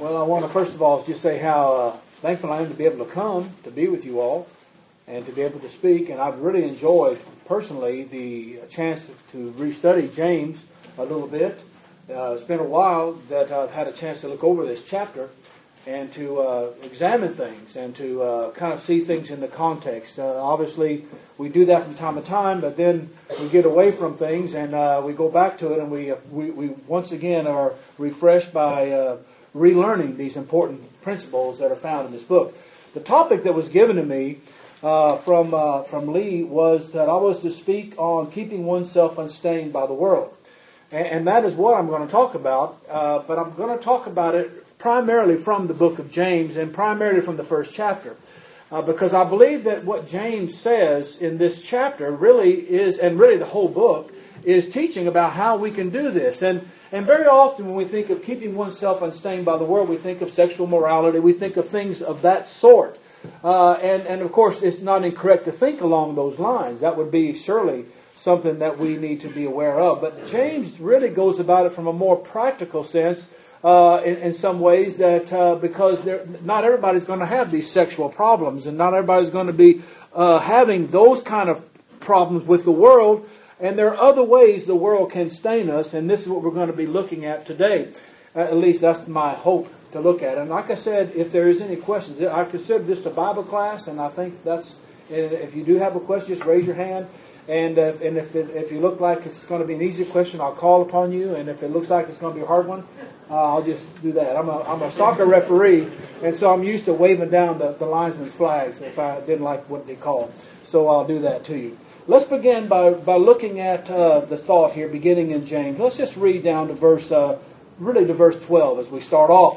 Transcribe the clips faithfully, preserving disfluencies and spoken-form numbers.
Well, I want to first of all just say how uh, thankful I am to be able to come to be with you all and to be able to speak. And I've really enjoyed personally the chance to restudy James a little bit. Uh, it's been a while that I've had a chance to look over this chapter and to uh, examine things and to uh, kind of see things in the context. Uh, obviously, we do that from time to time, but then we get away from things and uh, we go back to it, and we we, we once again are refreshed by uh, relearning these important principles that are found in this book. The topic that was given to me uh, from uh, from Lee was that I was to speak on keeping oneself unstained by the world. And that is what I'm going to talk about, uh, but I'm going to talk about it primarily from the book of James and primarily from the first chapter. Uh, because I believe that what James says in this chapter really is, and really the whole book, is teaching about how we can do this. And and very often when we think of keeping oneself unstained by the world, we think of sexual morality, we think of things of that sort. Uh, and, and of course, it's not incorrect to think along those lines. That would be surely something that we need to be aware of. But James really goes about it from a more practical sense uh, in, in some ways, that uh, because not everybody's going to have these sexual problems, and not everybody's going to be uh, having those kind of problems with the world. And there are other ways the world can stain us, and this is what we're going to be looking at today. Uh, at least that's my hope to look at. And like I said, if there is any questions, I consider this a Bible class, and I think that's, if you do have a question, just raise your hand. And if and if it, if you look like it's going to be an easy question, I'll call upon you. And if it looks like it's going to be a hard one, uh, I'll just do that. I'm a I'm a soccer referee, and so I'm used to waving down the, the linesman's flags if I didn't like what they call. So I'll do that to you. Let's begin by by looking at uh, the thought here, beginning in James. Let's just read down to verse uh, really to verse twelve as we start off.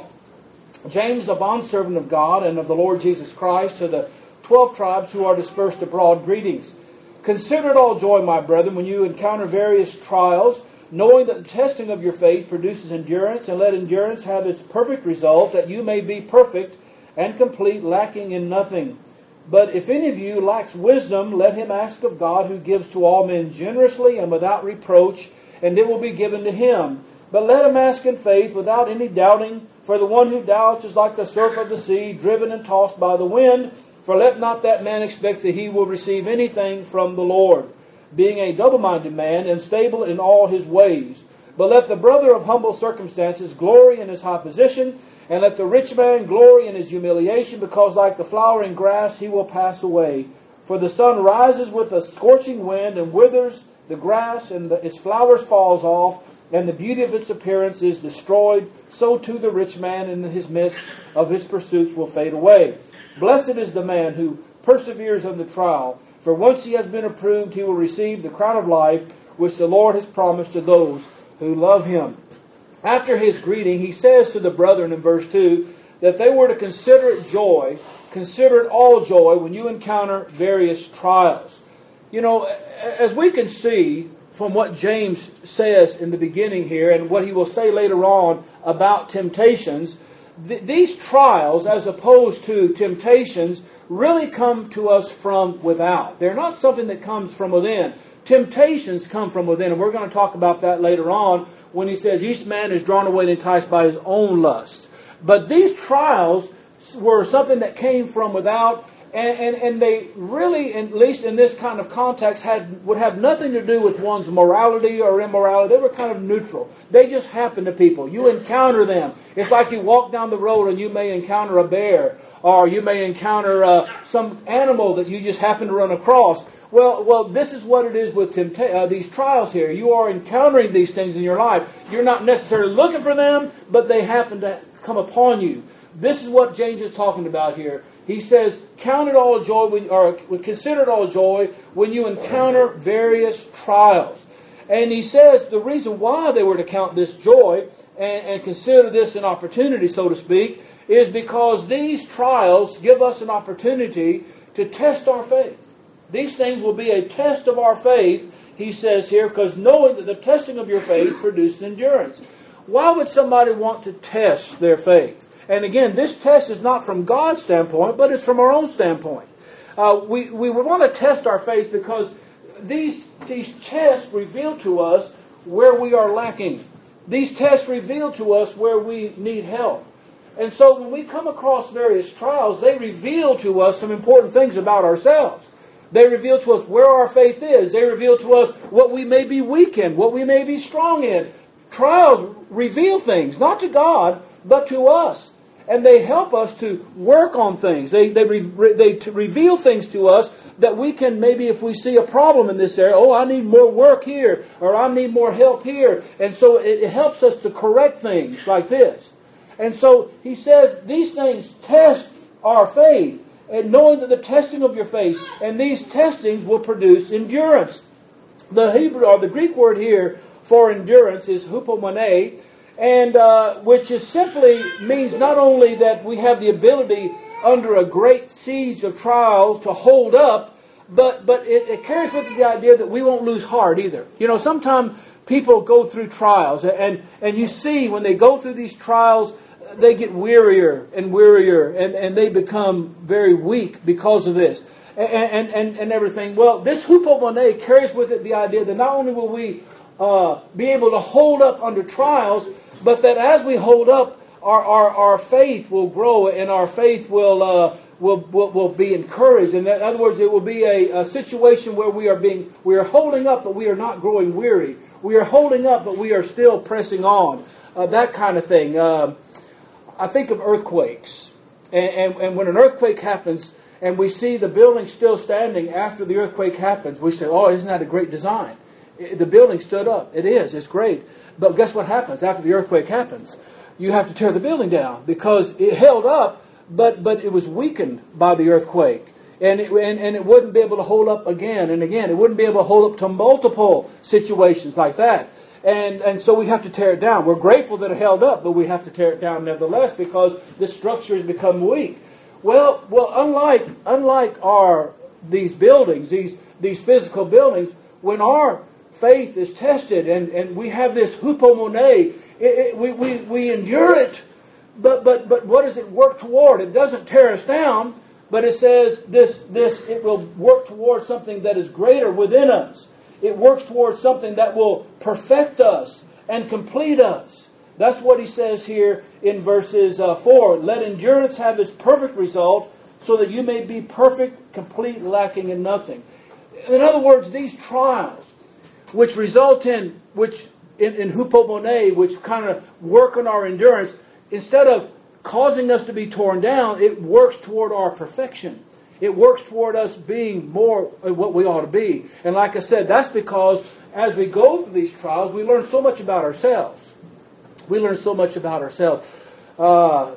James, a bondservant of God and of the Lord Jesus Christ, to the twelve tribes who are dispersed abroad, greetings. Consider it all joy, my brethren, when you encounter various trials, knowing that the testing of your faith produces endurance, and let endurance have its perfect result, that you may be perfect and complete, lacking in nothing. But if any of you lacks wisdom, let him ask of God, who gives to all men generously and without reproach, and it will be given to him. But let him ask in faith, without any doubting, for the one who doubts is like the surf of the sea, driven and tossed by the wind. For let not that man expect that he will receive anything from the Lord, being a double-minded man, unstable in all his ways. But let the brother of humble circumstances glory in his high position, and let the rich man glory in his humiliation, because like the flowering grass he will pass away. For the sun rises with a scorching wind, and withers the grass, and the, its flowers falls off, and the beauty of its appearance is destroyed. So too the rich man in his midst of his pursuits will fade away. Blessed is the man who perseveres in the trial, for once he has been approved, he will receive the crown of life, which the Lord has promised to those who love him. After his greeting, he says to the brethren in verse two, that they were to consider it joy, consider it all joy when you encounter various trials. You know, as we can see from what James says in the beginning here, and what he will say later on about temptations, th- these trials, as opposed to temptations, really come to us from without. They're not something that comes from within. Temptations come from within, and we're going to talk about that later on when he says each man is drawn away and enticed by his own lust. But these trials were something that came from without, and, and, and they really, at least in this kind of context, had would have nothing to do with one's morality or immorality. They were kind of neutral. They just happen to people. You encounter them. It's like you walk down the road and you may encounter a bear, or you may encounter uh, some animal that you just happen to run across. Well, well, this is what it is with tempta- uh, these trials here. You are encountering these things in your life. You're not necessarily looking for them, but they happen to come upon you. This is what James is talking about here. He says, count it all joy, when, or consider it all joy when you encounter various trials. And he says the reason why they were to count this joy and, and consider this an opportunity, so to speak, is because these trials give us an opportunity to test our faith. These things will be a test of our faith, he says here, because knowing that the testing of your faith produces endurance. Why would somebody want to test their faith? And again, this test is not from God's standpoint, but it's from our own standpoint. Uh, we, we would want to test our faith because these, these tests reveal to us where we are lacking. These tests reveal to us where we need help. And so when we come across various trials, they reveal to us some important things about ourselves. They reveal to us where our faith is. They reveal to us what we may be weak in, what we may be strong in. Trials reveal things, not to God, but to us. And they help us to work on things. They they, re, they to reveal things to us that we can, maybe if we see a problem in this area, oh, I need more work here, or I need more help here. And so it, it helps us to correct things like this. And so he says these things test our faith, and knowing that the testing of your faith, and these testings will produce endurance. The Hebrew or the Greek word here for endurance is hupomone, and uh, which is simply means not only that we have the ability under a great siege of trials to hold up, but but it, it carries with it the idea that we won't lose heart either. You know, sometimes people go through trials, and and you see when they go through these trials, they get wearier and wearier, and, and they become very weak because of this, and and, and everything. Well, this hupomone carries with it the idea that not only will we uh, be able to hold up under trials, but that as we hold up, our our, our faith will grow, and our faith will uh, will, will will be encouraged. In other words, it will be a, a situation where we are being we are holding up, but we are not growing weary. We are holding up, but we are still pressing on. Uh, that kind of thing. Uh, I think of earthquakes, and, and, and when an earthquake happens, and we see the building still standing after the earthquake happens, we say, "Oh, isn't that a great design?" The building stood up. It is. It's great. But guess what happens after the earthquake happens? You have to tear the building down because it held up, but but it was weakened by the earthquake, and it and, and it wouldn't be able to hold up again and again. It wouldn't be able to hold up to multiple situations like that. And and so we have to tear it down. We're grateful that it held up, but we have to tear it down nevertheless because the structure has become weak. Well, well, unlike unlike our these buildings, these these physical buildings, when our faith is tested and, and we have this hupomone, it, it, we, we we endure it. But but but what does it work toward? It doesn't tear us down, but it says this this it will work toward something that is greater within us. It works towards something that will perfect us and complete us. That's what he says here in verses uh, four. Let endurance have its perfect result, so that you may be perfect, complete, lacking in nothing. In other words, these trials, which result in which in, in hupomone, which kind of work on our endurance, instead of causing us to be torn down, it works toward our perfection. It works toward us being more what we ought to be. And like I said, that's because as we go through these trials, we learn so much about ourselves. We learn so much about ourselves, uh,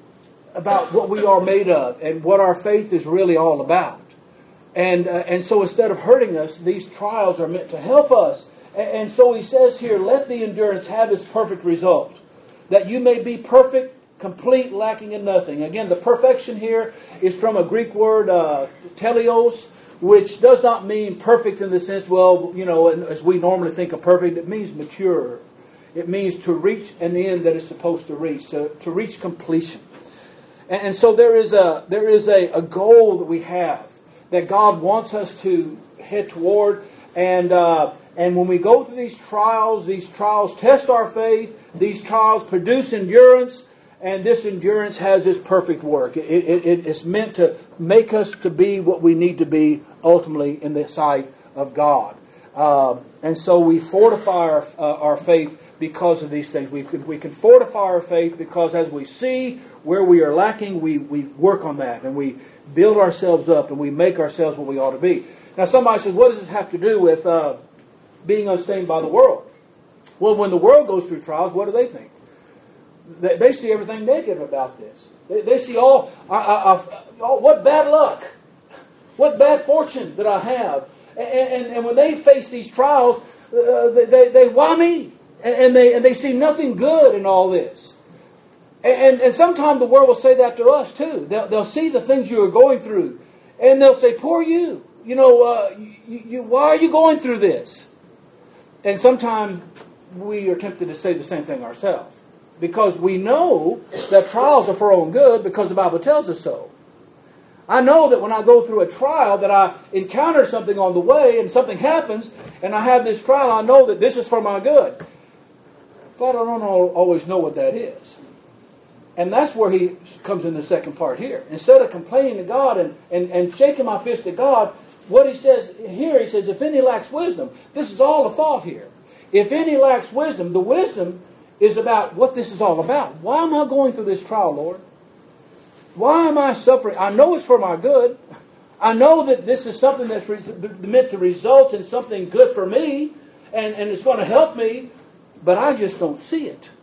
about what we are made of and what our faith is really all about. And uh, and so instead of hurting us, these trials are meant to help us. And, and so he says here, let the endurance have its perfect result, that you may be perfect, complete, lacking in nothing. Again, the perfection here is from a Greek word, uh, teleos, which does not mean perfect in the sense, well, you know, as we normally think of perfect. It means mature. It means to reach an end that it's supposed to reach, to, to reach completion. And, and so there is a there is a, a goal that we have that God wants us to head toward. And uh, and when we go through these trials, these trials test our faith. These trials produce endurance. And this endurance has its perfect work. It, it, it's meant to make us to be what we need to be ultimately in the sight of God. Uh, and so we fortify our, uh, our faith because of these things. We can, we can fortify our faith because as we see where we are lacking, we, we work on that. And we build ourselves up and we make ourselves what we ought to be. Now somebody says, what does this have to do with uh, being unstained by the world? Well, when the world goes through trials, what do they think? They, they see everything negative about this. They, they see all, I, I, I, all, what bad luck, what bad fortune that I have. And, and, and when they face these trials, uh, they, they, they, why me? And, and, they, and they see nothing good in all this. And, and, and sometimes the world will say that to us too. They'll, they'll see the things you are going through. And they'll say, poor you. You know, uh, you, you, why are you going through this? And sometimes we are tempted to say the same thing ourselves. Because we know that trials are for our own good because the Bible tells us so. I know that when I go through a trial that I encounter something on the way and something happens and I have this trial, I know that this is for my good. But I don't always know what that is. And that's where he comes in the second part here. Instead of complaining to God and, and, and shaking my fist at God, what he says here, he says, if any lacks wisdom, this is all the thought here. If any lacks wisdom, the wisdom is about what this is all about. Why am I going through this trial, Lord? Why am I suffering? I know it's for my good. I know that this is something that's re- meant to result in something good for me, and, and it's going to help me, but I just don't see it.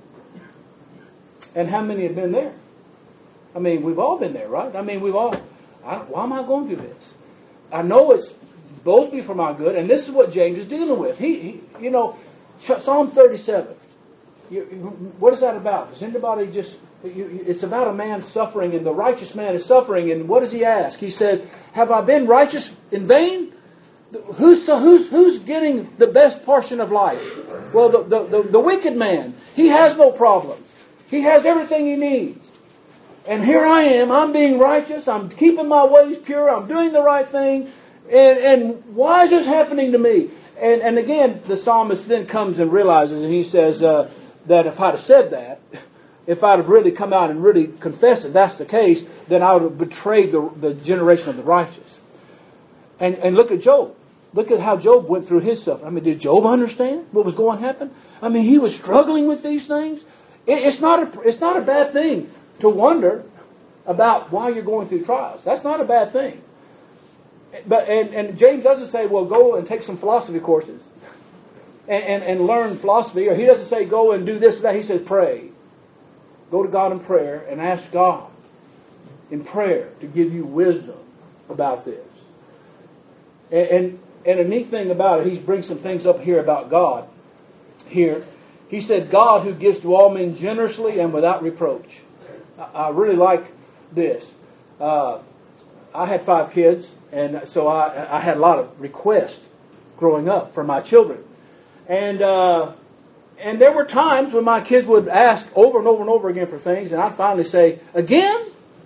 And how many have been there? I mean, we've all been there, right? I mean, we've all, I, why am I going through this? I know it's supposed to be for my good, and this is what James is dealing with. He, he you know, Psalm thirty-seven. You, what is that about? Does anybody just, you, it's about a man suffering, and the righteous man is suffering, and what does he ask? He says, have I been righteous in vain? Who's, who's, who's getting the best portion of life? Well, the, the, the, the wicked man. He has no problems. He has everything he needs. And here I am, I'm being righteous, I'm keeping my ways pure, I'm doing the right thing, and, and why is this happening to me? And, and again, the psalmist then comes and realizes, and he says uh, that if I'd have said that, if I'd have really come out and really confessed that that's the case, then I would have betrayed the, the generation of the righteous. And, and look at Job. Look at how Job went through his suffering. I mean, did Job understand what was going to happen? I mean, he was struggling with these things. It's not a, it's not a bad thing to wonder about why you're going through trials. That's not a bad thing. But and, and James doesn't say, well, go and take some philosophy courses and, and, and learn philosophy. Or he doesn't say, go and do this or that. He says, pray. Go to God in prayer and ask God in prayer to give you wisdom about this. And, and, and a neat thing about it, he brings some things up here about God here. He said, God who gives to all men generously and without reproach. I, I really like this. Uh, I had five kids, and so I, I had a lot of requests growing up for my children. And uh, and there were times when my kids would ask over and over and over again for things, and I'd finally say, again?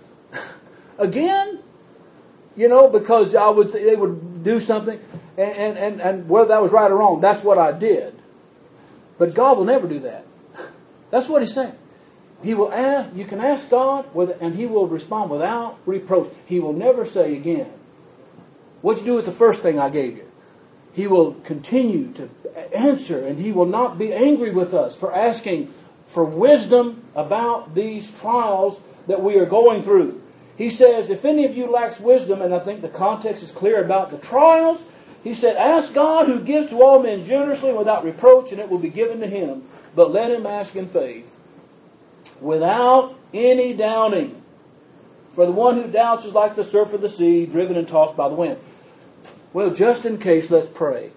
Again? You know, because I would they would do something, and, and, and, and whether that was right or wrong, that's what I did. But God will never do that. That's what he's saying. He will ask, you can ask God, with, and he will respond without reproach. He will never say again, what'd you do with the first thing I gave you? He will continue to answer, and he will not be angry with us for asking for wisdom about these trials that we are going through. He says, if any of you lacks wisdom, and I think the context is clear about the trials, he said, ask God who gives to all men generously without reproach, and it will be given to him. But let him ask in faith, without any doubting. For the one who doubts is like the surf of the sea, driven and tossed by the wind. Well, just in case, let's pray.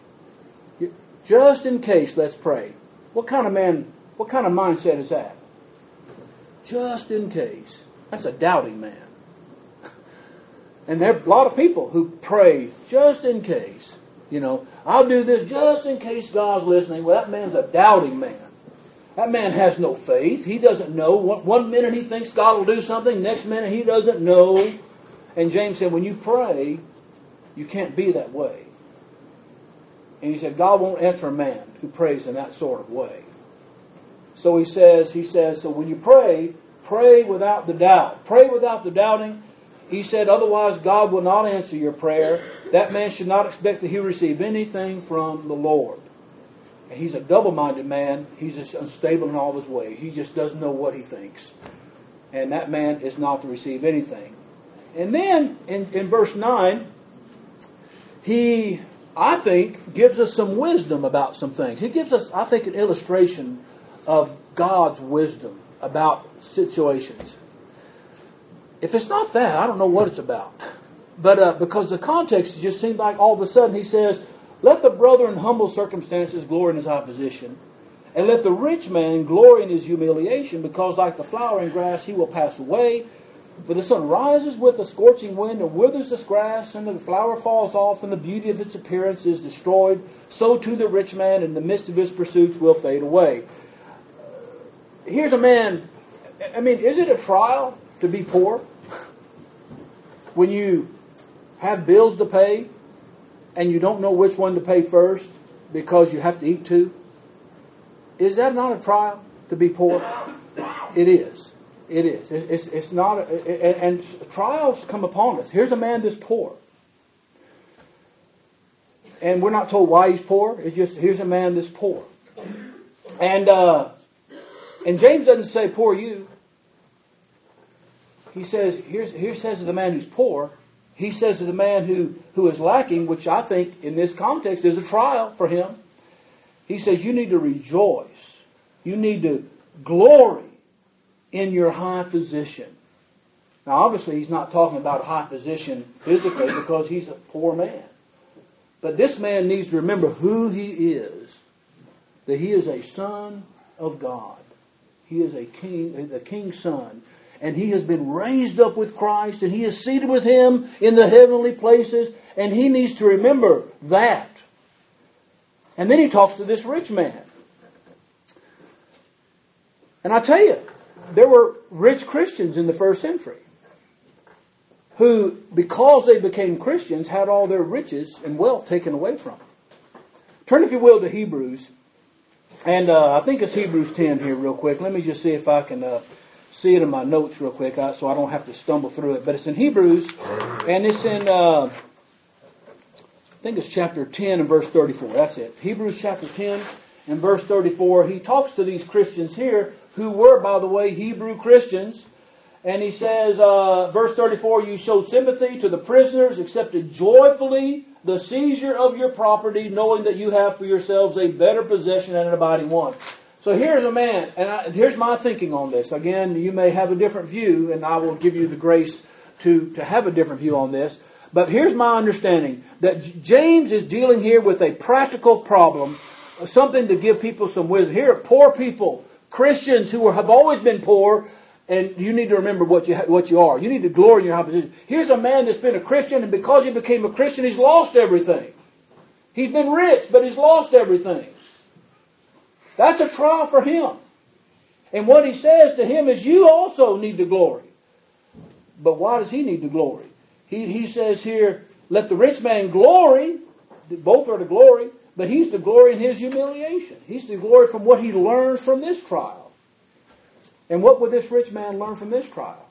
Just in case, let's pray. What kind of man, what kind of mindset is that? Just in case. That's a doubting man. And there are a lot of people who pray just in case. You know, I'll do this just in case God's listening. Well, that man's a doubting man. That man has no faith. He doesn't know. One, one minute he thinks God will do something. Next minute he doesn't know. And James said, when you pray, you can't be that way. And he said, God won't answer a man who prays in that sort of way. So he says, he says, so when you pray, pray without the doubt. Pray without the doubting. He said, otherwise God will not answer your prayer. That man should not expect that he will receive anything from the Lord. And he's a double-minded man. He's just unstable in all his ways. He just doesn't know what he thinks. And that man is not to receive anything. And then in, in verse nine, he, I think, gives us some wisdom about some things. He gives us, I think, an illustration of God's wisdom about situations. If it's not that, I don't know what it's about. But uh, because the context just seemed like all of a sudden he says, let the brother in humble circumstances glory in his opposition, and let the rich man glory in his humiliation, because like the flowering grass he will pass away. For the sun rises with a scorching wind and withers the grass, and the flower falls off, and the beauty of its appearance is destroyed. So too the rich man in the midst of his pursuits will fade away. Here's a man, I mean, is it a trial to be poor? When you have bills to pay and you don't know which one to pay first because you have to eat two? Is that not a trial to be poor? It is. It is. It's, it's, it's not, a, and, and trials come upon us. Here's a man that's poor. And we're not told why he's poor. It's just, here's a man that's poor. And, uh, and James doesn't say, poor you. He says, here's, here says to the man who's poor, he says to the man who, who is lacking, which I think in this context is a trial for him. He says, you need to rejoice. You need to glory in your high position. Now, obviously, he's not talking about a high position physically because he's a poor man. But this man needs to remember who he is. That he is a son of God. He is a king, the king's son. And he has been raised up with Christ, and he is seated with him in the heavenly places, and he needs to remember that. And then he talks to this rich man. And I tell you, there were rich Christians in the first century who, because they became Christians, had all their riches and wealth taken away from them. Turn, if you will, to Hebrews. And uh, I think it's Hebrews ten here real quick. Let me just see if I can uh, see it in my notes real quick uh, so I don't have to stumble through it. But it's in Hebrews, and it's in, uh, I think it's chapter ten and verse thirty-four. That's it. Hebrews chapter ten and verse thirty-four. He talks to these Christians here who were, by the way, Hebrew Christians. And he says, uh, verse thirty-four, you showed sympathy to the prisoners, accepted joyfully the seizure of your property, knowing that you have for yourselves a better possession and an abiding one. So here's a man, and I, here's my thinking on this. Again, you may have a different view, and I will give you the grace to, to have a different view on this. But here's my understanding, that James is dealing here with a practical problem, something to give people some wisdom. Here are poor people, Christians who are, have always been poor, and you need to remember what you what you are. You need to glory in your high position. Here's a man that's been a Christian, and because he became a Christian, he's lost everything. He's been rich, but he's lost everything. That's a trial for him. And what he says to him is, you also need to glory. But why does he need to glory? He, he says here, let the rich man glory. Both are to glory. But he's to glory in his humiliation. He's to glory from what he learns from this trial. And what would this rich man learn from this trial?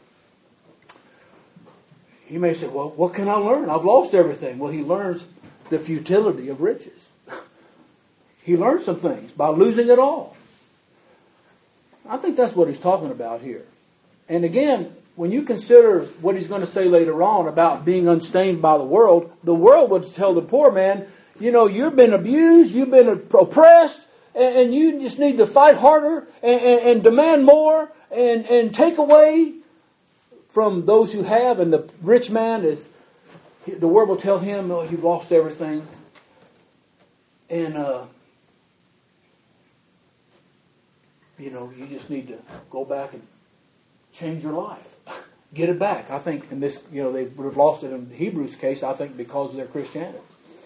He may say, well, what can I learn? I've lost everything. Well, he learns the futility of riches. He learns some things by losing it all. I think that's what he's talking about here. And again, when you consider what he's going to say later on about being unstained by the world, the world would tell the poor man, you know, you've been abused, you've been oppressed, and, and you just need to fight harder and, and, and demand more and, and take away from those who have. And the rich man, is, the world will tell him, oh, you've lost everything. And, uh, you know, you just need to go back and change your life. Get it back. I think in this, you know, they would have lost it in the Hebrews case, I think, because of their Christianity.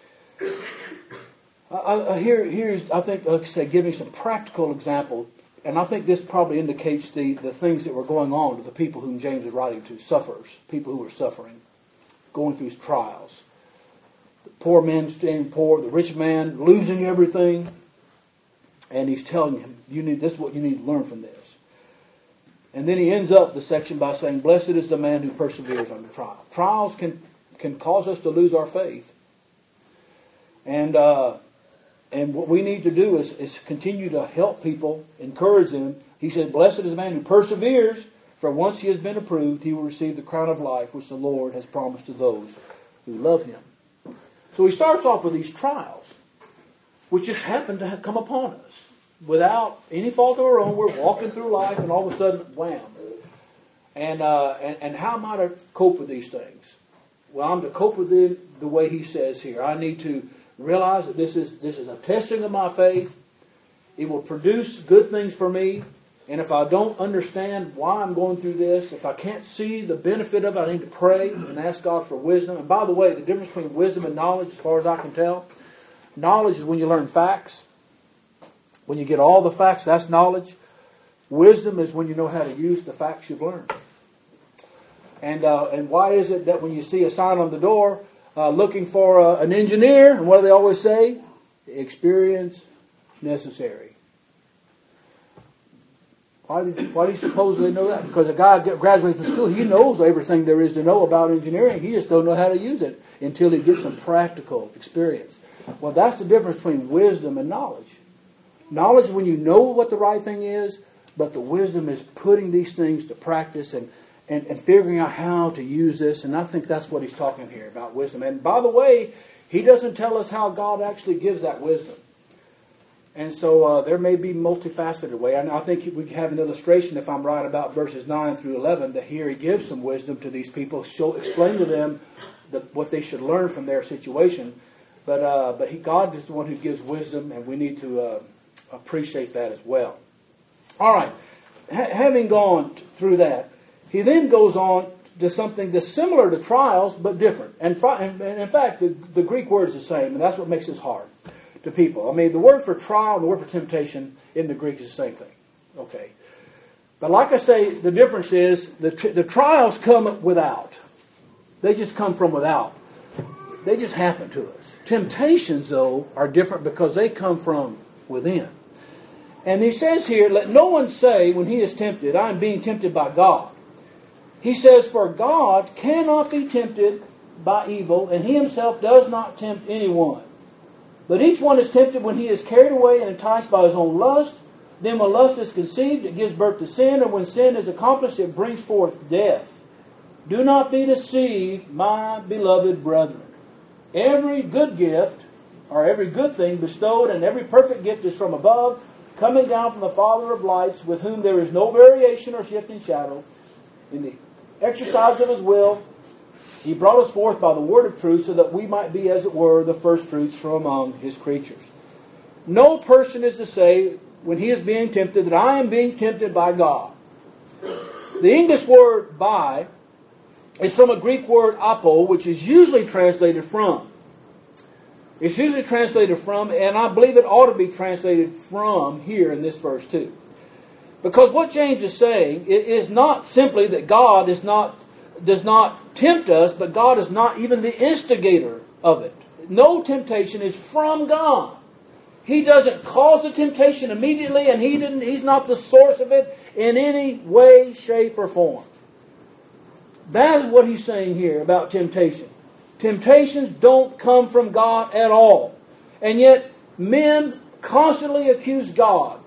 I, I, here, here's, I think, like I said, giving some practical example, and I think this probably indicates the, the things that were going on to the people whom James is writing to, sufferers, people who were suffering, going through trials. The poor man staying poor, the rich man losing everything, and he's telling him, "You need this is what you need to learn from this." And then he ends up the section by saying, "Blessed is the man who perseveres under trial." Trials can can cause us to lose our faith. And uh, and what we need to do is, is continue to help people, encourage them. He said, "Blessed is the man who perseveres, for once he has been approved, he will receive the crown of life which the Lord has promised to those who love him." So he starts off with these trials, which just happen to have come upon us. Without any fault of our own, we're walking through life, and all of a sudden, wham. And, uh, and, and how am I to cope with these things? Well, I'm to cope with it the way he says here. I need to realize that this is this is a testing of my faith. It will produce good things for me. And if I don't understand why I'm going through this, if I can't see the benefit of it, I need to pray and ask God for wisdom. And by the way, the difference between wisdom and knowledge, as far as I can tell, knowledge is when you learn facts. When you get all the facts, that's knowledge. Wisdom is when you know how to use the facts you've learned. And uh, and why is it that when you see a sign on the door uh, looking for uh, an engineer, and what do they always say? Experience necessary. Why do, you, why do you suppose they know that? Because a guy graduates from school, he knows everything there is to know about engineering. He just don't know how to use it until he gets some practical experience. Well, that's the difference between wisdom and knowledge. Knowledge is when you know what the right thing is, but the wisdom is putting these things to practice and, and, and figuring out how to use this. And I think that's what he's talking here about wisdom. And by the way, he doesn't tell us how God actually gives that wisdom. And so uh, there may be multifaceted way. And I think we have an illustration, if I'm right, about verses nine through eleven, that here he gives some wisdom to these people, show, explain to them the, what they should learn from their situation. But uh, but he, God is the one who gives wisdom, and we need to uh, appreciate that as well. All right. H- having gone through that, he then goes on to something that's similar to trials, but different. And, fi- and in fact, the, the Greek word is the same, and that's what makes this hard to people. I mean, the word for trial and the word for temptation in the Greek is the same thing. Okay. But like I say, the difference is the, t- the trials come without. They just come from without. They just happen to us. Temptations, though, are different because they come from within. And he says here, let no one say when he is tempted, I am being tempted by God. He says, for God cannot be tempted by evil, and he himself does not tempt anyone. But each one is tempted when he is carried away and enticed by his own lust. Then when lust is conceived, it gives birth to sin. And when sin is accomplished, it brings forth death. Do not be deceived, my beloved brethren. Every good gift, or every good thing bestowed, and every perfect gift is from above, coming down from the Father of lights, with whom there is no variation or shifting shadow. In the exercise of his will, he brought us forth by the word of truth, so that we might be, as it were, the first fruits from among his creatures. No person is to say, when he is being tempted, that I am being tempted by God. The English word by is from a Greek word apo, which is usually translated from. It's usually translated from, and I believe it ought to be translated from here in this verse too. Because what James is saying is not simply that God is not does not tempt us, but God is not even the instigator of it. No temptation is from God. He doesn't cause the temptation immediately, and he didn't. He's not the source of it in any way, shape, or form. That is what he's saying here about temptation. Temptations don't come from God at all. And yet, men constantly accuse God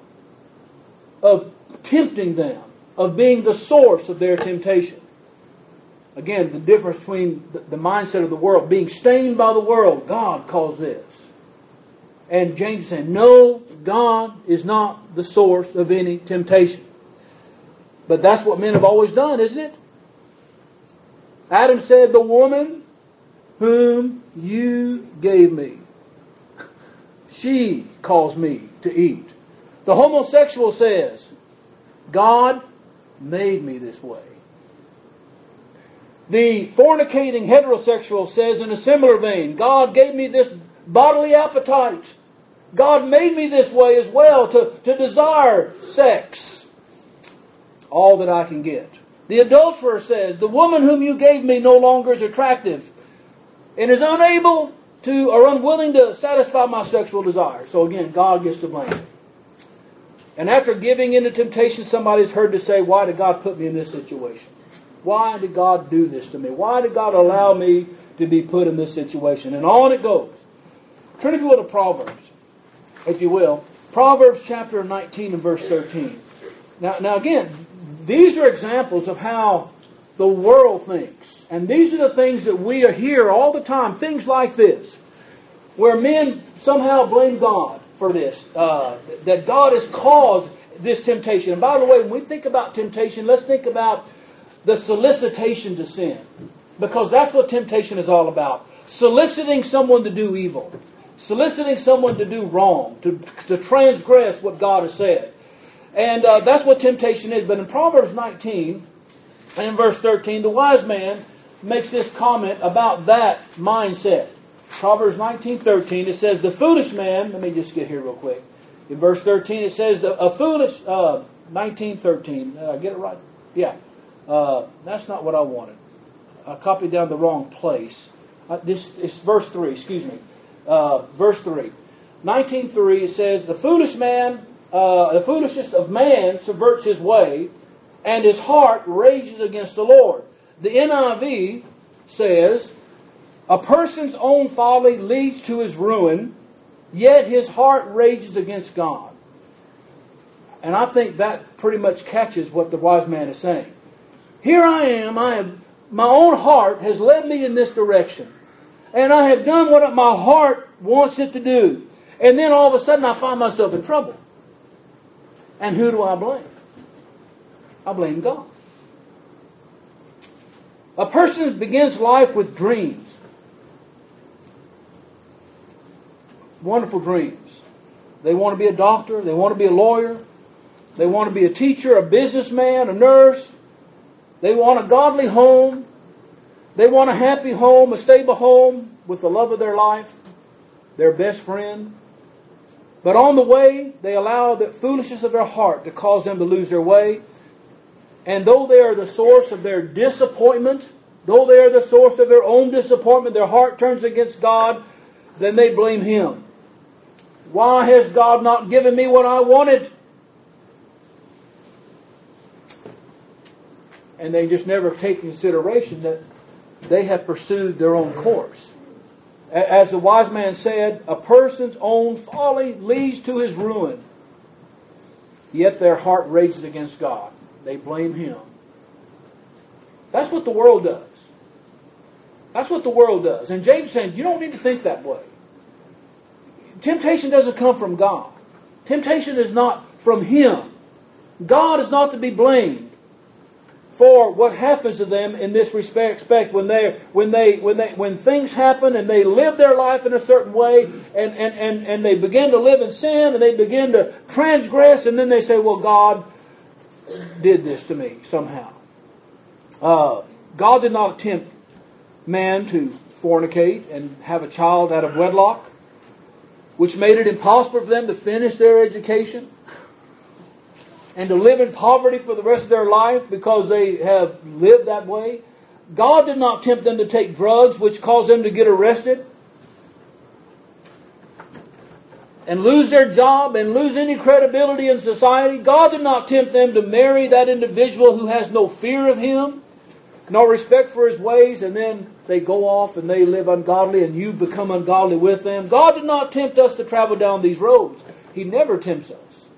of tempting them, of being the source of their temptation. Again, the difference between the, the mindset of the world, being stained by the world, God caused this. And James is saying, no, God is not the source of any temptation. But that's what men have always done, isn't it? Adam said, the woman whom you gave me, she caused me to eat. The homosexual says, God made me this way. The fornicating heterosexual says in a similar vein, God gave me this bodily appetite. God made me this way as well to, to desire sex. All that I can get. The adulterer says, the woman whom you gave me no longer is attractive and is unable to or unwilling to satisfy my sexual desire. So again, God gets to blame. And after giving into temptation, somebody's heard to say, why did God put me in this situation? Why did God do this to me? Why did God allow me to be put in this situation? And on it goes. Turn, if you will, to Proverbs, if you will. Proverbs chapter nineteen and verse thirteen. Now, now again, these are examples of how the world thinks. And these are the things that we hear all the time. Things like this. Where men somehow blame God for this. Uh, that God has caused this temptation. And by the way, when we think about temptation, let's think about the solicitation to sin. Because that's what temptation is all about. Soliciting someone to do evil. Soliciting someone to do wrong. To, to transgress what God has said. And uh, that's what temptation is. But in Proverbs nineteen and verse thirteen, the wise man makes this comment about that mindset. Proverbs nineteen thirteen, it says, the foolish man, let me just get here real quick. In verse thirteen, it says, the, a foolish, uh, nineteen thirteen, uh, get it right? Yeah. Uh, that's not what I wanted. I copied down the wrong place. Uh, this is verse three, excuse me. Uh, verse three. nineteen three, it says, the foolish man uh, the foolishness of man subverts his way, and his heart rages against the Lord. The N I V says, a person's own folly leads to his ruin, yet his heart rages against God. And I think that pretty much catches what the wise man is saying. Here I am, I have, my own heart has led me in this direction. And I have done what my heart wants it to do. And then all of a sudden I find myself in trouble. And who do I blame? I blame God. A person begins life with dreams. Wonderful dreams. They want to be a doctor. They want to be a lawyer. They want to be a teacher, a businessman, a nurse. They want a godly home. They want a happy home, a stable home with the love of their life, their best friend. But on the way, they allow the foolishness of their heart to cause them to lose their way. And though they are the source of their disappointment, though they are the source of their own disappointment, their heart turns against God, then they blame Him. Why has God not given me what I wanted? And they just never take consideration that they have pursued their own course. As the wise man said, a person's own folly leads to his ruin. Yet their heart rages against God. They blame Him. That's what the world does. That's what the world does. And James is saying, you don't need to think that way. Temptation doesn't come from God. Temptation is not from Him. God is not to be blamed for what happens to them in this respect. When they, when they, when they, when things happen and they live their life in a certain way, and, and, and, and they begin to live in sin and they begin to transgress, and then they say, "Well, God did this to me somehow." Uh, God did not tempt man to fornicate and have a child out of wedlock, which made it impossible for them to finish their education and to live in poverty for the rest of their life because they have lived that way. God did not tempt them to take drugs, which caused them to get arrested and lose their job and lose any credibility in society. God did not tempt them to marry that individual who has no fear of Him, no respect for His ways, and then they go off and they live ungodly and you become ungodly with them. God did not tempt us to travel down these roads. He never tempts us.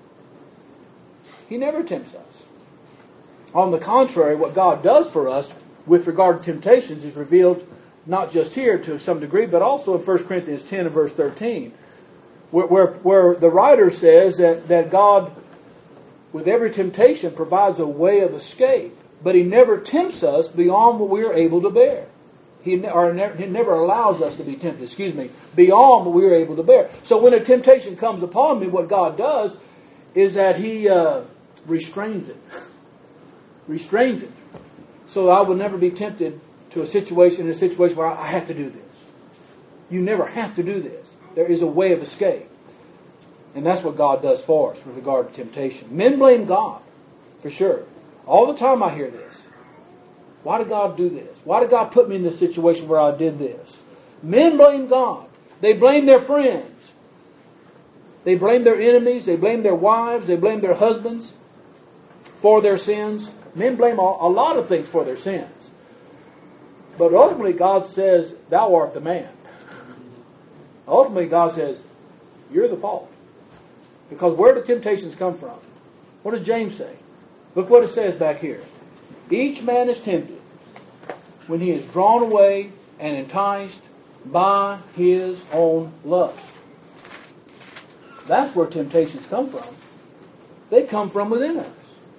He never tempts us. On the contrary, what God does for us with regard to temptations is revealed not just here to some degree, but also in First Corinthians ten and verse thirteen, where, where, where the writer says that, that God, with every temptation, provides a way of escape, but He never tempts us beyond what we are able to bear. He, or never, he never allows us to be tempted, excuse me, beyond what we are able to bear. So when a temptation comes upon me, what God does is that He uh, restrains it. Restrains it. So I will never be tempted to a situation, in a situation where I have to do this. You never have to do this. There is a way of escape. And that's what God does for us with regard to temptation. Men blame God, for sure. All the time I hear this. Why did God do this? Why did God put me in this situation where I did this? Men blame God. They blame their friends. They blame their enemies. They blame their wives. They blame their husbands for their sins. Men blame a lot of things for their sins. But ultimately God says, "Thou art the man." Ultimately God says, "You're the fault." Because where do temptations come from? What does James say? Look what it says back here. Each man is tempted when he is drawn away and enticed by his own lust. That's where temptations come from. They come from within us.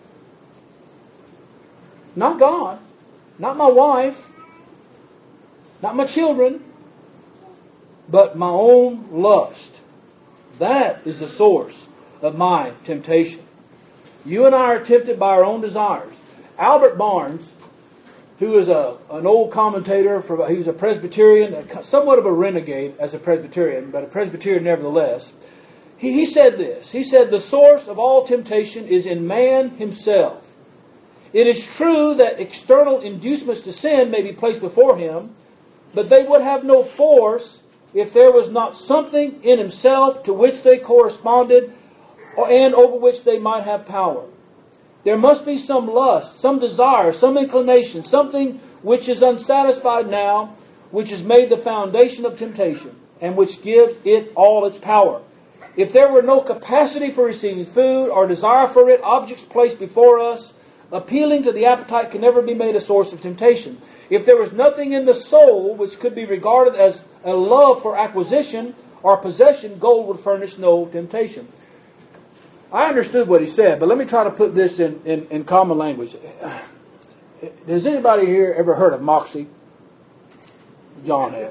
Not God, not my wife, not my children, but my own lust. That is the source of my temptation. You and I are tempted by our own desires. Albert Barnes, who is a, an old commentator, for, he was a Presbyterian, somewhat of a renegade as a Presbyterian, but a Presbyterian nevertheless. He, he said this. He said, "The source of all temptation is in man himself. It is true that external inducements to sin may be placed before him, but they would have no force if there was not something in himself to which they corresponded and over which they might have power. There must be some lust, some desire, some inclination, something which is unsatisfied now, which has made the foundation of temptation, and which gives it all its power. If there were no capacity for receiving food, or desire for it, objects placed before us, appealing to the appetite can never be made a source of temptation. If there was nothing in the soul which could be regarded as a love for acquisition or possession, gold would furnish no temptation. I understood what he said, but let me try to put this in, in, in common language. Has anybody here ever heard of Moxie? John has.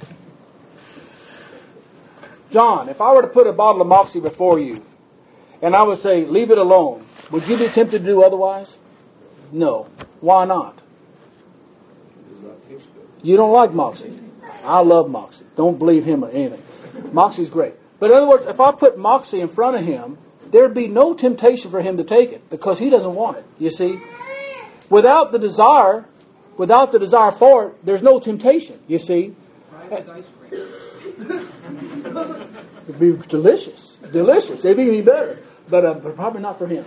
John, if I were to put a bottle of Moxie before you, and I would say, leave it alone, would you be tempted to do otherwise? No. Why not? You don't like Moxie. I love Moxie. Don't believe him or anything. Moxie's great. But in other words, if I put Moxie in front of him, there'd be no temptation for him to take it because he doesn't want it. You see? Without the desire, without the desire for it, there's no temptation. You see? It'd be delicious. Delicious. It'd be even better. But, uh, but probably not for him.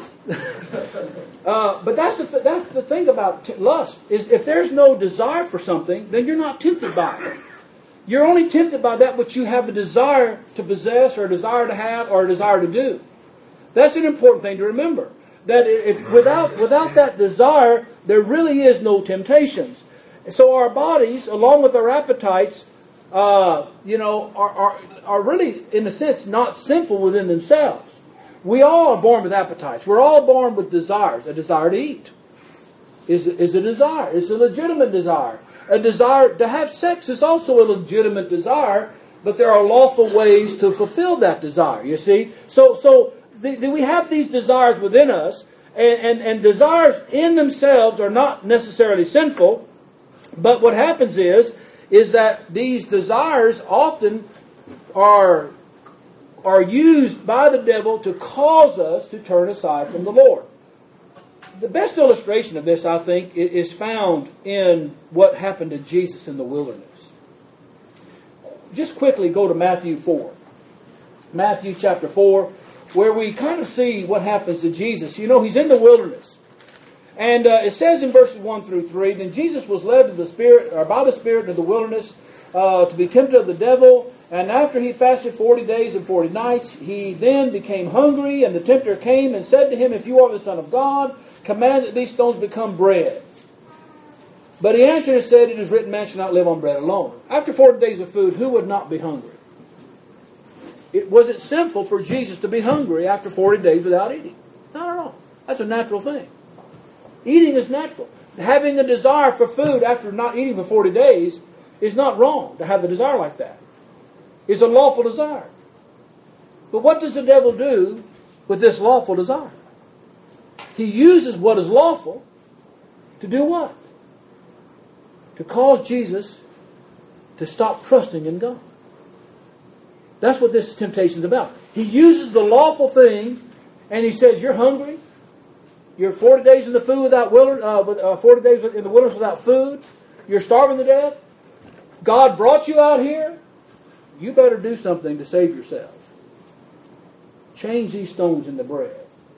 uh, but that's the th- that's the thing about t- lust, is if there's no desire for something, then you're not tempted by it. You're only tempted by that which you have a desire to possess, or a desire to have, or a desire to do. That's an important thing to remember. That if without without that desire, there really is no temptations. So our bodies, along with our appetites, uh, you know, are, are are really, in a sense, not sinful within themselves. We all are born with appetites. We're all born with desires. A desire to eat is, is a desire. It's a legitimate desire. A desire to have sex is also a legitimate desire, but there are lawful ways to fulfill that desire, you see. So so the, the, we have these desires within us, and, and, and desires in themselves are not necessarily sinful, but what happens is, is that these desires often are... are used by the devil to cause us to turn aside from the Lord. The best illustration of this, I think, is found in what happened to Jesus in the wilderness. Just quickly go to Matthew four. Matthew chapter four, where we kind of see what happens to Jesus. You know, he's in the wilderness. And uh, it says in verses one through three, then Jesus was led to the Spirit, or by the Spirit into the wilderness uh, to be tempted of the devil. And after he fasted forty days and forty nights, he then became hungry, and the tempter came and said to him, if you are the Son of God, command that these stones become bread. But he answered and said, it is written, man shall not live on bread alone. After forty days of food, who would not be hungry? It, was it sinful for Jesus to be hungry after forty days without eating? Not at all. That's a natural thing. Eating is natural. Having a desire for food after not eating for forty days is not wrong to have a desire like that. Is a lawful desire. But what does the devil do with this lawful desire? He uses what is lawful to do what? To cause Jesus to stop trusting in God. That's what this temptation is about. He uses the lawful thing, and he says, you're hungry. You're forty days in the food without wilderness, uh, with, uh, forty days in the wilderness without food. You're starving to death. God brought you out here. You better do something to save yourself. Change these stones into bread.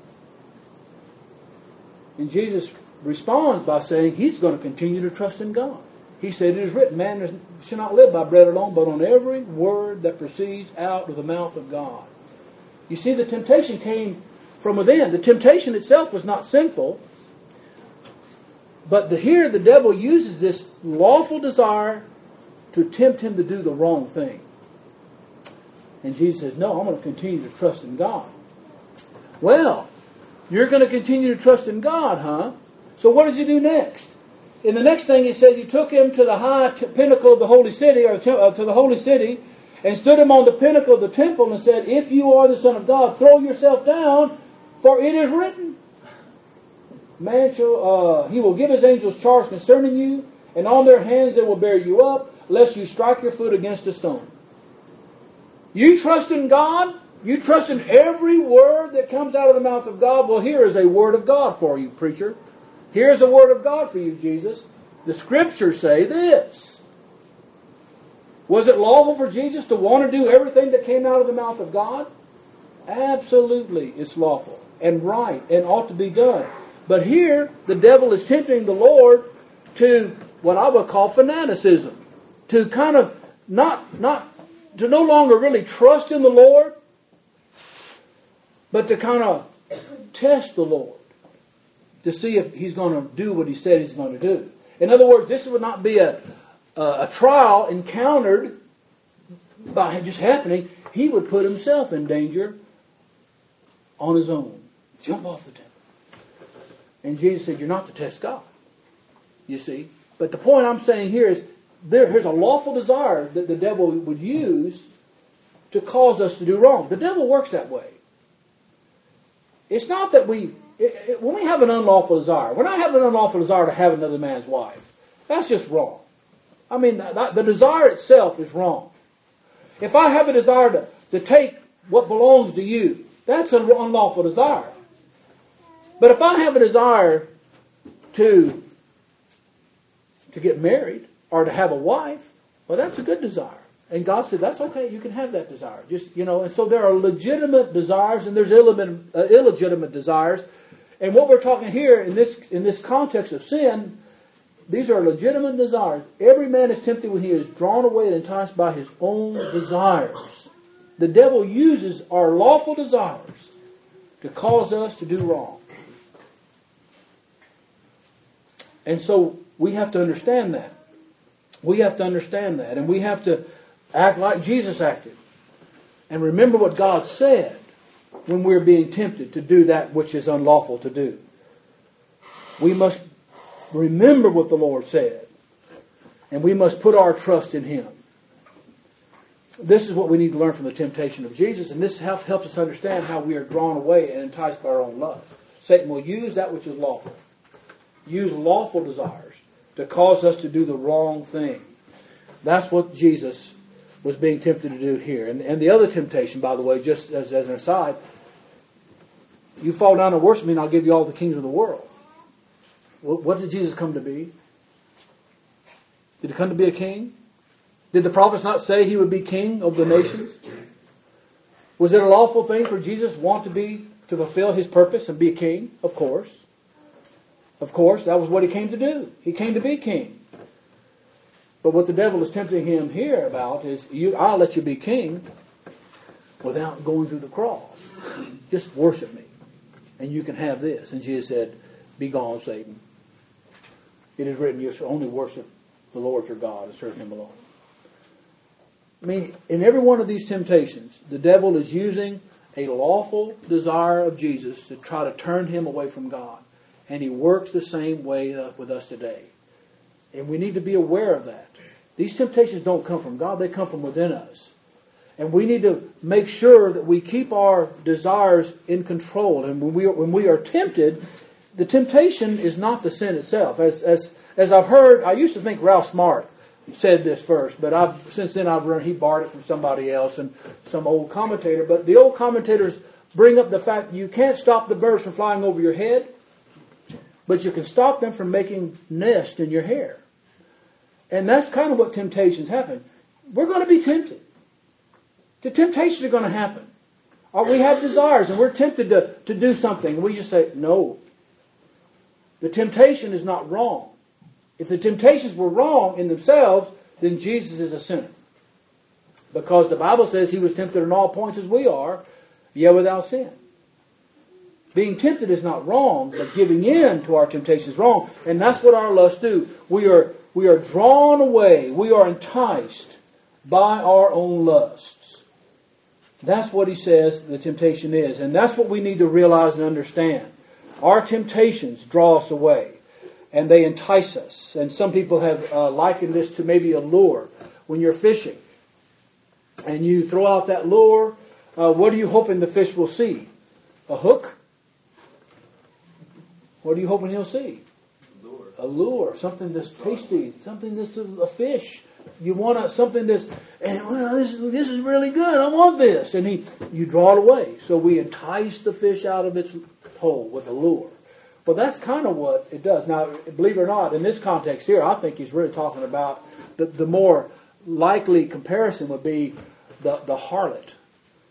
And Jesus responds by saying he's going to continue to trust in God. He said, it is written, man shall not live by bread alone, but on every word that proceeds out of the mouth of God. You see, the temptation came from within. The temptation itself was not sinful. But the, here the devil uses this lawful desire to tempt him to do the wrong thing. And Jesus says, no, I'm going to continue to trust in God. Well, you're going to continue to trust in God, huh? So what does he do next? In the next thing he says, he took him to the high t- pinnacle of the holy city, or to, uh, to the holy city, and stood him on the pinnacle of the temple and said, if you are the Son of God, throw yourself down, for it is written, man shall, uh, he will give his angels charge concerning you, and on their hands they will bear you up, lest you strike your foot against a stone. You trust in God? You trust in every word that comes out of the mouth of God? Well, here is a word of God for you, preacher. Here's a word of God for you, Jesus. The Scriptures say this. Was it lawful for Jesus to want to do everything that came out of the mouth of God? Absolutely, it's lawful and right and ought to be done. But here, the devil is tempting the Lord to what I would call fanaticism, to kind of not not to no longer really trust in the Lord, but to kind of test the Lord to see if He's going to do what He said He's going to do. In other words, this would not be a a, a trial encountered by just happening. He would put himself in danger on his own. Jump off the temple. And Jesus said, you're not to test God. You see? But the point I'm saying here is, there, here's a lawful desire that the devil would use to cause us to do wrong. The devil works that way. It's not that we, it, it, when we have an unlawful desire, when I have an unlawful desire to have another man's wife, that's just wrong. I mean, the, the desire itself is wrong. If I have a desire to, to take what belongs to you, that's an unlawful desire. But if I have a desire to, to get married or to have a wife, well, that's a good desire. And God said, that's okay, you can have that desire. Just, you know, and so there are legitimate desires and there's illegitimate, uh, illegitimate desires. And what we're talking here in this in this context of sin, these are legitimate desires. Every man is tempted when he is drawn away and enticed by his own desires. The devil uses our lawful desires to cause us to do wrong. And so we have to understand that. We have to understand that. And we have to act like Jesus acted. And remember what God said when we're being tempted to do that which is unlawful to do. We must remember what the Lord said. And we must put our trust in Him. This is what we need to learn from the temptation of Jesus. And this helps us understand how we are drawn away and enticed by our own lust. Satan will use that which is lawful. Use lawful desires to cause us to do the wrong thing. That's what Jesus was being tempted to do here. And, and the other temptation, by the way, just as, as an aside, you fall down and worship me and I'll give you all the kingdoms of the world. What, what did Jesus come to be? Did He come to be a king? Did the prophets not say He would be king of the nations? Was it a lawful thing for Jesus want to be, to fulfill His purpose and be a king? Of course. Of course, that was what He came to do. He came to be king. But what the devil is tempting Him here about is, you, I'll let you be king without going through the cross. Just worship me. And you can have this. And Jesus said, be gone, Satan. It is written, you shall only worship the Lord your God and serve Him alone. I mean, in every one of these temptations, the devil is using a lawful desire of Jesus to try to turn him away from God. And he works the same way with us today. And we need to be aware of that. These temptations don't come from God, they come from within us. And we need to make sure that we keep our desires in control. And when we are, when we are tempted, the temptation is not the sin itself. As as as I've heard, I used to think Ralph Smart said this first, but I've since then I've learned he borrowed it from somebody else and some old commentator. But the old commentators bring up the fact that you can't stop the birds from flying over your head, but you can stop them from making nests in your hair. And that's kind of what temptations happen. We're going to be tempted. The temptations are going to happen. Or we have desires and we're tempted to, to do something. And we just say, no. The temptation is not wrong. If the temptations were wrong in themselves, then Jesus is a sinner. Because the Bible says He was tempted in all points as we are, yet without sin. Being tempted is not wrong, but giving in to our temptation is wrong. And that's what our lusts do. We are, we are drawn away. We are enticed by our own lusts. That's what he says the temptation is. And that's what we need to realize and understand. Our temptations draw us away. And they entice us. And some people have uh, likened this to maybe a lure. When you're fishing and you throw out that lure, uh, what are you hoping the fish will see? A hook? What are you hoping he'll see? Lure. A lure. Something that's tasty. Something that's a fish. You want a, something that's, and well, this, this is really good. I want this. And he, you draw it away. So we entice the fish out of its hole with a lure. Well, that's kind of what it does. Now, believe it or not, in this context here, I think he's really talking about the, the more likely comparison would be the, the harlot.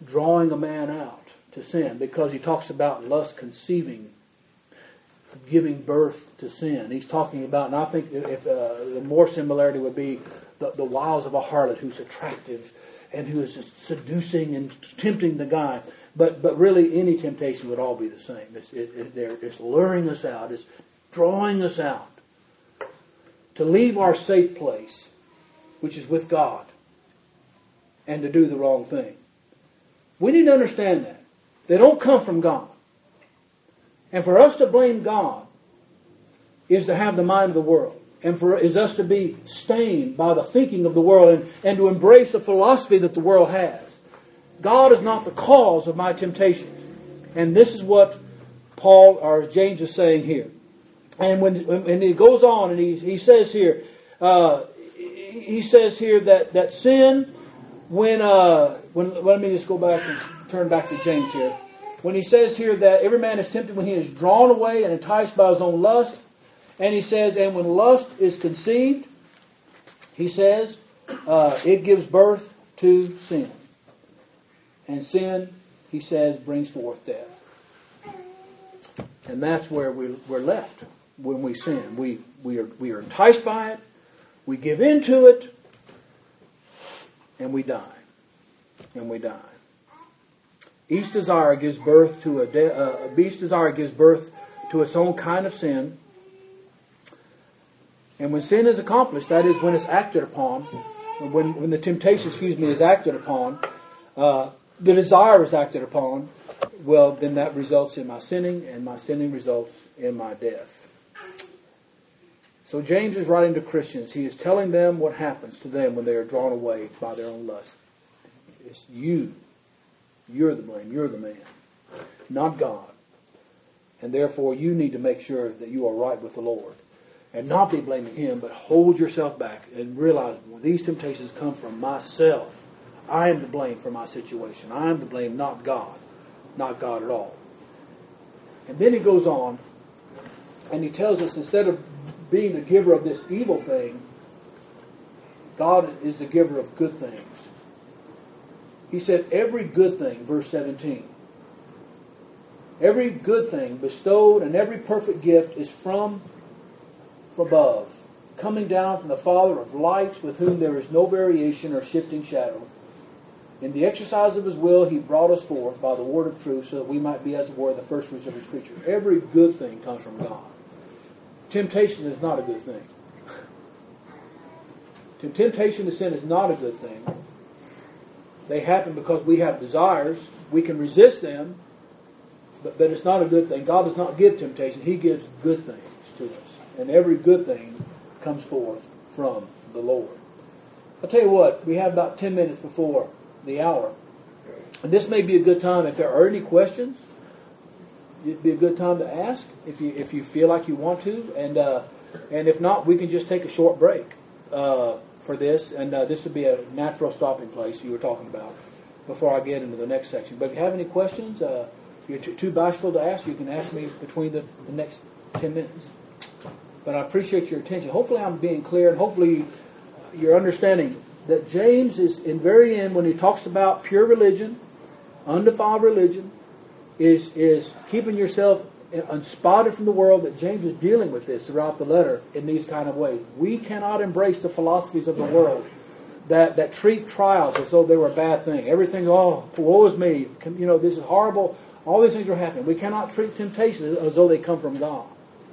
drawing a man out to sin, because he talks about lust conceiving, giving birth to sin. He's talking about, and I think if uh, the more similarity would be the, the wiles of a harlot who's attractive and who is seducing and tempting the guy. But but really, any temptation would all be the same. It's, it, it, it's luring us out. It's drawing us out to leave our safe place, which is with God, and to do the wrong thing. We need to understand that. They don't come from God. And for us to blame God is to have the mind of the world. And for is us to be stained by the thinking of the world and, and to embrace the philosophy that the world has. God is not the cause of my temptations. And this is what Paul or James is saying here. And when, when he goes on and he, he says here, uh, he says here that, that sin, when, uh, when, let me just go back and turn back to James here. When he says here that every man is tempted when he is drawn away and enticed by his own lust. And he says, and when lust is conceived, he says, uh, it gives birth to sin. And sin, he says, brings forth death. And that's where we, we're left when we sin. We, we, are, we are enticed by it, we give in to it, and we die. And we die. Each desire gives birth to a de- uh, each desire gives birth to its own kind of sin. And when sin is accomplished, that is when it's acted upon, when when the temptation, excuse me, is acted upon, uh, the desire is acted upon, well, then that results in my sinning, and my sinning results in my death. So James is writing to Christians. He is telling them what happens to them when they are drawn away by their own lust. It's you. You're the blame. You're the man, not God. And therefore, you need to make sure that you are right with the Lord. And not be blaming Him, but hold yourself back and realize, well, these temptations come from myself. I am to blame for my situation. I am to blame, not God. Not God at all. And then he goes on, and he tells us, instead of being the giver of this evil thing, God is the giver of good things. He said, every good thing, verse seventeen, every good thing bestowed and every perfect gift is from above, coming down from the Father of lights, with whom there is no variation or shifting shadow. In the exercise of His will, He brought us forth by the word of truth, so that we might be, as it were, the first fruits of His creature. Every good thing comes from God. Temptation is not a good thing. Temptation to sin is not a good thing. They happen because we have desires. We can resist them, but, but it's not a good thing. God does not give temptation. He gives good things to us. And every good thing comes forth from the Lord. I'll tell you what, we have about ten minutes before the hour. And this may be a good time, if there are any questions, it'd be a good time to ask if you if you feel like you want to. And uh, and if not, we can just take a short break uh, for this. And uh, this would be a natural stopping place you were talking about before I get into the next section. But if you have any questions, uh, if you're too, too bashful to ask, you can ask me between the, the next ten minutes. But I appreciate your attention. Hopefully I'm being clear, and hopefully you're understanding that James is, in very end, when he talks about pure religion, undefiled religion, is, is keeping yourself unspotted from the world, that James is dealing with this throughout the letter in these kind of ways. We cannot embrace the philosophies of the world that, that treat trials as though they were a bad thing. Everything, oh, woe is me. You know, this is horrible. All these things are happening. We cannot treat temptations as though they come from God.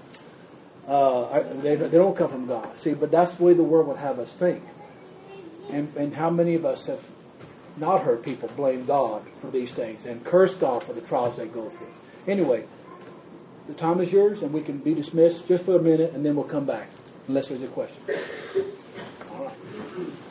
Uh, they, they don't come from God. See, but that's the way the world would have us think. And, and how many of us have not heard people blame God for these things and curse God for the trials they go through? Anyway, the time is yours, and we can be dismissed just for a minute, and then we'll come back, unless there's a question. All right.